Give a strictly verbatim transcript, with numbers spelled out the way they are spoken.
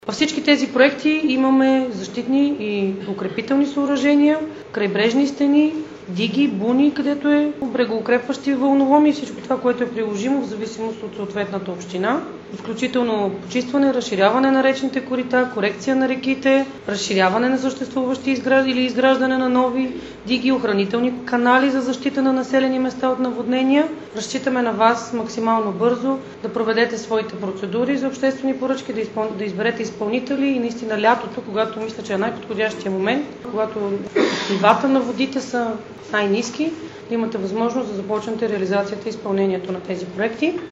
Във всички тези проекти имаме защитни и укрепителни съоръжения, крайбрежни стени, диги, буни, където е брегоукрепващи вълноломи и всичко това, което е приложимо в зависимост от съответната община, включително почистване, разширяване на речните корита, корекция на реките, разширяване на съществуващи изграждане или изграждане на нови диги, охранителни канали за защита на населени места от наводнения. Разчитаме на вас максимално бързо да проведете своите процедури за обществени поръчки, да, изпъл... да изберете изпълнители и наистина лятото, когато мисля, че е най-подходящия момент, когато нивата на водите са най-ниски, да имате възможност да започнете реализацията и изпълнението на тези проекти.